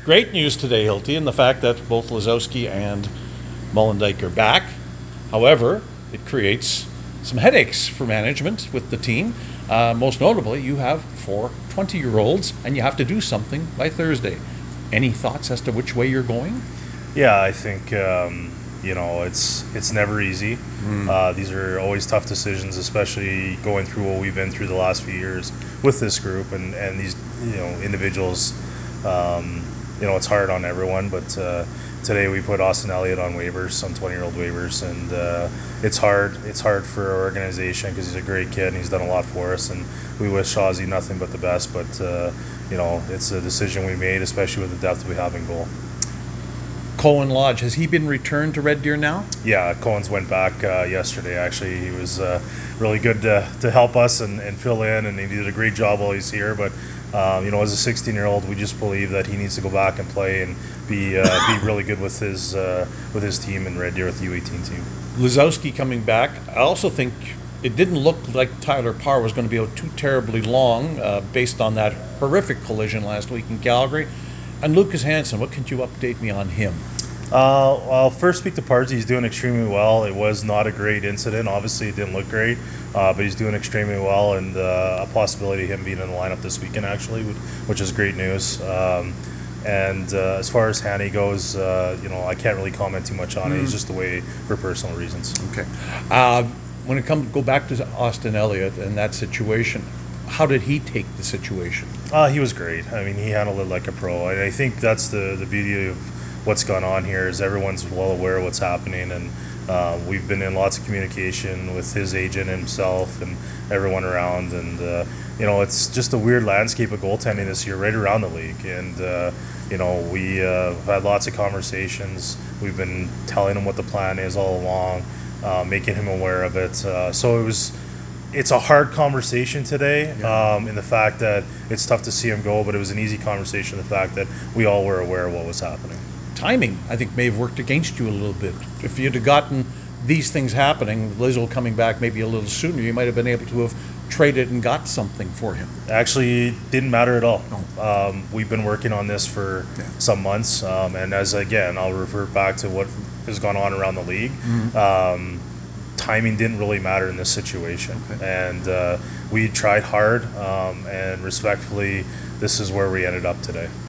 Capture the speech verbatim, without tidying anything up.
great news today, Hilty, in the fact that both Lazowski and Molendyk are back. However, it creates some headaches for management with the team. Uh, most notably, you have four twenty-year-olds, and you have to do something by Thursday. Any thoughts as to which way you're going? Yeah, I think um, you know it's it's never easy. Mm. Uh, these are always tough decisions, especially going through what we've been through the last few years with this group and, and these you know individuals. Um, you know, it's hard on everyone, but uh, today we put Austin Elliott on waivers, some twenty-year-old waivers, and uh, it's hard. It's hard for our organization because he's a great kid and he's done a lot for us, and we wish Shawzy nothing but the best. But uh, you know, it's a decision we made, especially with the depth we have in goal. Cohen Lodge, has he been returned to Red Deer now? Yeah, Cohen's went back uh, yesterday. Actually, he was uh, really good to, to help us and, and fill in, and he did a great job while he's here. But um, you know, as a sixteen-year-old, we just believe that he needs to go back and play and be uh, be really good with his uh, with his team in Red Deer with the U eighteen team. Lazowski coming back. I also think it didn't look like Tyler Parr was going to be out too terribly long, uh, based on that horrific collision last week in Calgary. And Lucas Hansen, what can you update me on him? Uh, well, first speak to Pardsy. He's doing extremely well. It was not a great incident. Obviously, it didn't look great, uh, but he's doing extremely well, and uh, a possibility of him being in the lineup this weekend, actually, which is great news. Um, and uh, as far as Hanny goes, uh, you know, I can't really comment too much on mm. it. He's just away for personal reasons. Okay. Uh, when it comes, go back to Austin Elliott and that situation. How did he take the situation? Uh, he was great. I mean, he handled it like a pro. And I think that's the, the beauty of what's gone on here is everyone's well aware of what's happening, and uh, we've been in lots of communication with his agent himself and everyone around, and uh, you know, it's just a weird landscape of goaltending this year right around the league, and uh, you know, we uh, have had lots of conversations. We've been telling him what the plan is all along, uh, making him aware of it, uh, so it was it's a hard conversation today, yeah. um, in the fact that it's tough to see him go, but it was an easy conversation in the fact that we all were aware of what was happening. Timing, I think, may have worked against you a little bit. If you'd have gotten these things happening, Lizzo coming back maybe a little sooner, you might have been able to have traded and got something for him. Actually, didn't matter at all. No. Um, we've been working on this for yeah. some months, um, and as again, I'll revert back to what has gone on around the league. Mm-hmm. Um, timing didn't really matter in this situation, okay. and uh, we tried hard, um, and respectfully, this is where we ended up today.